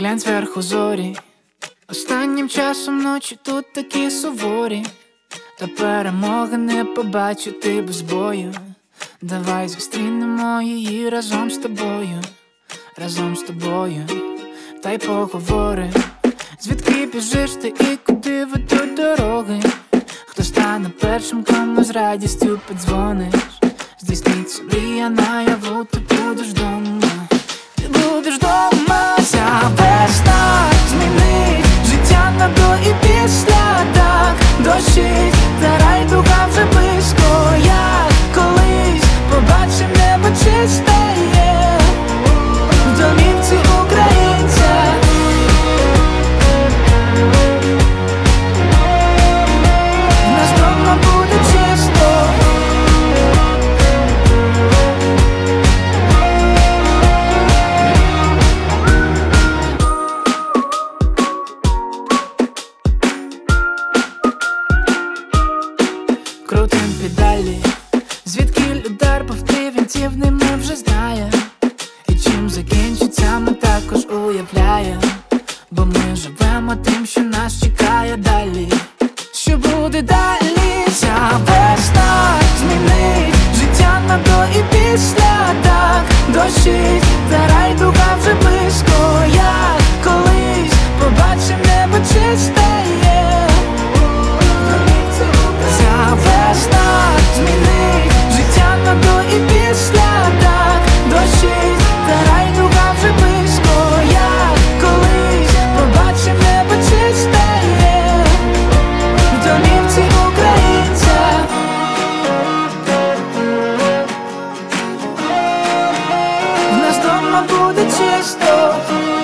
Глянь зверху зорі. Останнім часом ночі тут такі суворі, та перемоги не побачити без бою. Давай зустрінемо її разом з тобою, разом з тобою, та й поговори. Звідки біжиш ти і куди ведуть дороги? Хто стане першим, кому з радістю подзвониш? Здійсниться мрія наяву, ти будеш дома. Ти будеш дома. Ця весна змінить життя на до і після. Так дощить, та райдуга вже близько. Як колись побачим небо чисте є в домівці українця. В нас дома буде чисто. Крутим педалі, звідки удар повти вінтів ними вже знає. І чим закінчиться, ми також уявляємо, бо ми живемо тим, що нас чекає далі. Що буде далі? Ця весна змінить життя на до і після. Так дощить, та райдуга вже близько. Як колись побачим небо чисте є. Ця весна змінить життя на до і після. Так дощить, та райдуга вже близько. Як колись побачим небо чисте є в домівці українця. В нас дома буде чисто.